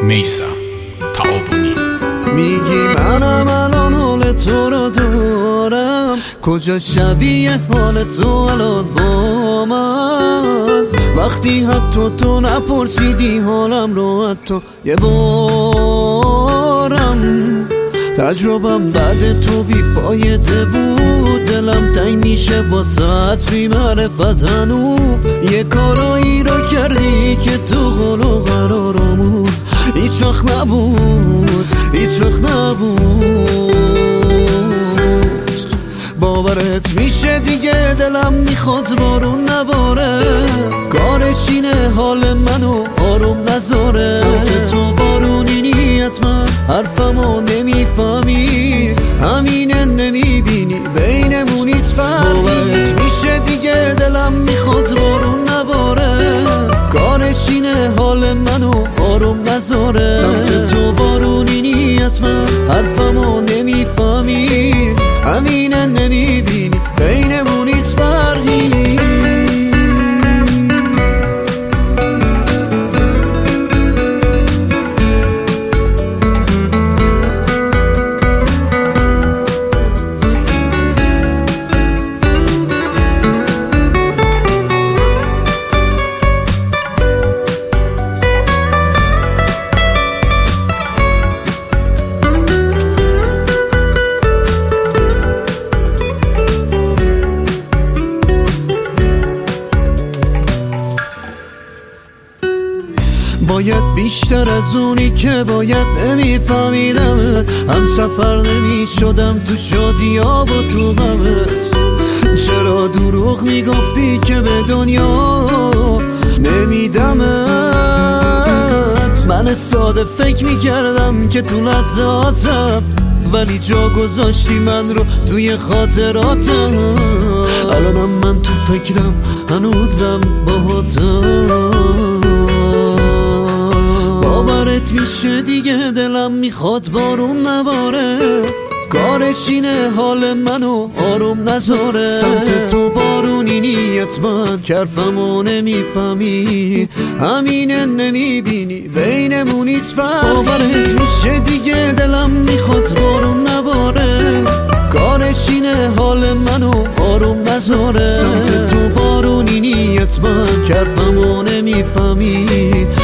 میثم تعاونی. میگی منم الان حال تو رو دارم، کجا شبیه حال تو الان با من؟ وقتی حتی تو نپرسیدی حالم رو حتی یه بارم. تجربم بعد تو بیفایده بود، دلم تنگ میشه واسه بی معرفتنو. یه کارایی رو کردی که تو قول و قرارمون هیچ وقت نبود، هیچ وقت نبود. باورت میشه دیگه دلم میخواد بارون نباره، کارش اینه حال منو آروم نذاره. تو بارونی نیت من حرفمو نمیفهمی، همینه نمیبینی بینمون هیچ فرقی. باورت میشه دیگه دلم میخواد بارون نباره، کارش اینه حال منو آروم نذاره. تو بارونی نیت من حرفمو نمیفهمی، همینه نمیبینی بینمون هیچ فرقی. باید بیشتر از اونی که باید نمیفهمیدمت، هم سفر نمیشدم تو شادیا و تو غمت. چرا دروغ میگفتی که به دنیا نمیدمت؟ من ساده فکر میکردم که تو لحظاتم، ولی جا گذاشتی من رو توی خاطراتم. الانم من تو فکرم هنوزم باهاتم. باورت میشه دیگه دلم میخواد بارون نباره، کارش اینه حال منو آروم نذاره. سمت تو بارونی نیت من حرفمو نمیفهمی، همینه نمیبینی بینمون هیچ فرقی. باورت میشه دیگه دلم میخواد بارون نباره، کارش اینه حال منو آروم نذاره. سمت تو بارونی نیت من حرفمو نمیفهمی،